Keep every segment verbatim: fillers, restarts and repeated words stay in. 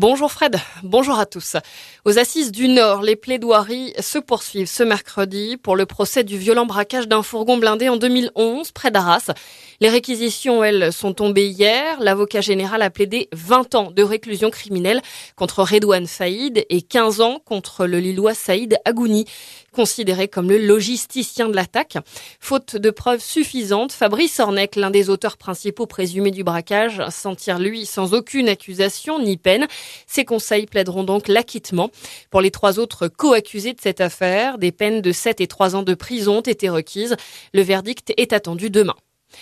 Bonjour Fred, bonjour à tous. Aux Assises du Nord, les plaidoiries se poursuivent ce mercredi pour le procès du violent braquage d'un fourgon blindé en deux mille onze près d'Arras. Les réquisitions, elles, sont tombées hier. L'avocat général a plaidé vingt ans de réclusion criminelle contre Redouane Faïd et quinze ans contre le Lillois Saïd Agouni, considéré comme le logisticien de l'attaque. Faute de preuves suffisantes, Fabrice Ornec, l'un des auteurs principaux présumés du braquage, s'en tire lui sans aucune accusation ni peine. Ses conseils plaideront donc l'acquittement. Pour les trois autres co-accusés de cette affaire, des peines de sept et trois ans de prison ont été requises. Le verdict est attendu demain.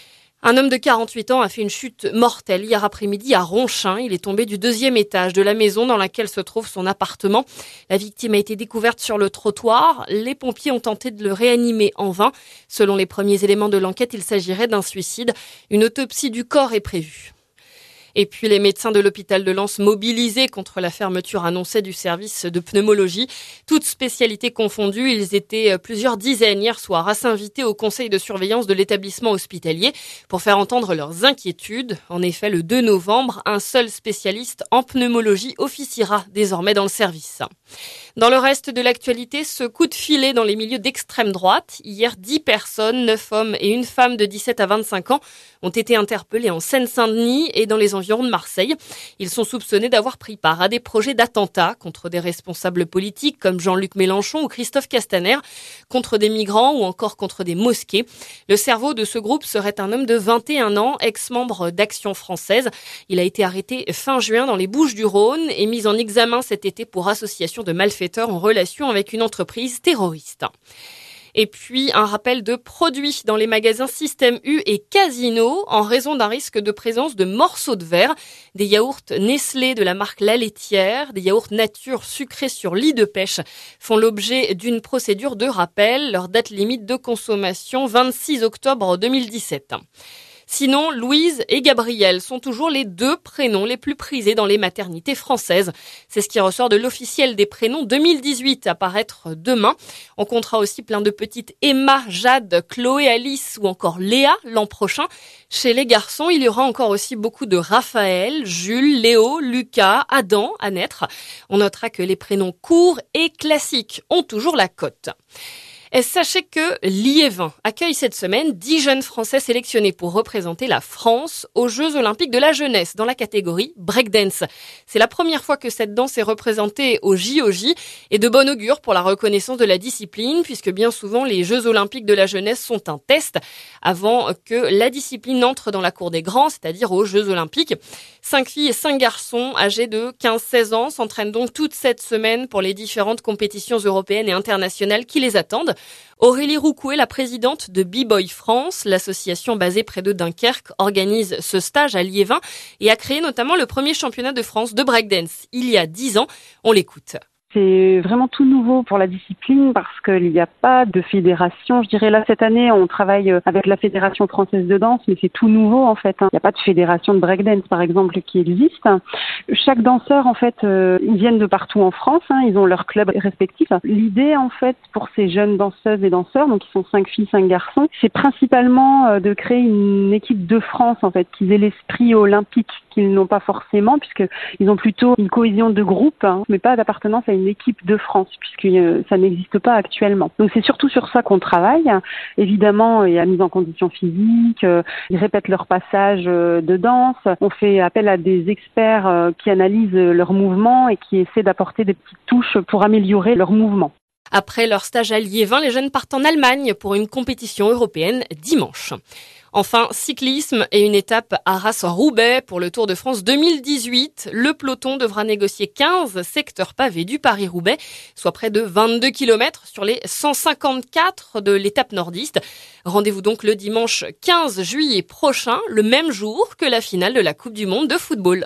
Un homme de quarante-huit ans a fait une chute mortelle hier après-midi à Ronchin. Il est tombé du deuxième étage de la maison dans laquelle se trouve son appartement. La victime a été découverte sur le trottoir. Les pompiers ont tenté de le réanimer en vain. Selon les premiers éléments de l'enquête, il s'agirait d'un suicide. Une autopsie du corps est prévue. Et puis les médecins de l'hôpital de Lens mobilisés contre la fermeture annoncée du service de pneumologie. Toutes spécialités confondues, ils étaient plusieurs dizaines hier soir à s'inviter au conseil de surveillance de l'établissement hospitalier pour faire entendre leurs inquiétudes. En effet, le deux novembre, un seul spécialiste en pneumologie officiera désormais dans le service. Dans le reste de l'actualité, ce coup de filet dans les milieux d'extrême droite. Hier, dix personnes, neuf hommes et une femme de dix-sept à vingt-cinq ans ont été interpellés en Seine-Saint-Denis et dans les environs de Marseille. Ils sont soupçonnés d'avoir pris part à des projets d'attentats contre des responsables politiques comme Jean-Luc Mélenchon ou Christophe Castaner, contre des migrants ou encore contre des mosquées. Le cerveau de ce groupe serait un homme de vingt et un ans, ex-membre d'Action française. Il a été arrêté fin juin dans les Bouches-du-Rhône et mis en examen cet été pour association de malfaiteurs en relation avec une entreprise terroriste. Et puis, un rappel de produits dans les magasins Système U et Casino en raison d'un risque de présence de morceaux de verre. Des yaourts Nestlé de la marque La Laitière, des yaourts nature sucrés sur lit de pêche font l'objet d'une procédure de rappel. Leur date limite de consommation, vingt-six octobre deux mille dix-sept. Sinon, Louise et Gabriel sont toujours les deux prénoms les plus prisés dans les maternités françaises. C'est ce qui ressort de l'officiel des prénoms deux mille dix-huit à paraître demain. On comptera aussi plein de petites Emma, Jade, Chloé, Alice ou encore Léa l'an prochain. Chez les garçons, il y aura encore aussi beaucoup de Raphaël, Jules, Léo, Lucas, Adam à naître. On notera que les prénoms courts et classiques ont toujours la cote. Et sachez que Liévin accueille cette semaine dix jeunes Français sélectionnés pour représenter la France aux Jeux Olympiques de la jeunesse dans la catégorie breakdance. C'est la première fois que cette danse est représentée au J O J et de bon augure pour la reconnaissance de la discipline puisque bien souvent les Jeux Olympiques de la jeunesse sont un test avant que la discipline entre dans la cour des grands, c'est-à-dire aux Jeux Olympiques. Cinq filles et cinq garçons âgés de quinze à seize ans s'entraînent donc toute cette semaine pour les différentes compétitions européennes et internationales qui les attendent. Aurélie Roucouet, la présidente de B-Boy France, l'association basée près de Dunkerque, organise ce stage à Liévin et a créé notamment le premier championnat de France de breakdance il y a dix ans. On l'écoute. C'est vraiment tout nouveau pour la discipline parce qu'il n'y a pas de fédération. Je dirais là, cette année, on travaille avec la Fédération française de danse, mais c'est tout nouveau en fait. Il n'y a pas de fédération de breakdance, par exemple, qui existe. Chaque danseur, en fait, euh, ils viennent de partout en France. Hein, ils ont leur club respectif. L'idée, en fait, pour ces jeunes danseuses et danseurs, donc ils sont cinq filles, cinq garçons, c'est principalement euh, de créer une équipe de France, en fait, qu'ils aient l'esprit olympique qu'ils n'ont pas forcément, puisqu'ils ont plutôt une cohésion de groupe, hein, mais pas d'appartenance à une équipe de France, puisque euh, ça n'existe pas actuellement. Donc c'est surtout sur ça qu'on travaille. Évidemment, il y a la mise en condition physique, euh, ils répètent leur passage euh, de danse, on fait appel à des experts euh, qui analysent leurs mouvements et qui essaient d'apporter des petites touches pour améliorer leurs mouvements. Après leur stage à Liévin, les jeunes partent en Allemagne pour une compétition européenne dimanche. Enfin, cyclisme et une étape à Arras-Roubaix pour le Tour de France deux mille dix-huit. Le peloton devra négocier quinze secteurs pavés du Paris-Roubaix, soit près de vingt-deux kilomètres sur les cent cinquante-quatre de l'étape nordiste. Rendez-vous donc le dimanche quinze juillet prochain, le même jour que la finale de la Coupe du Monde de football.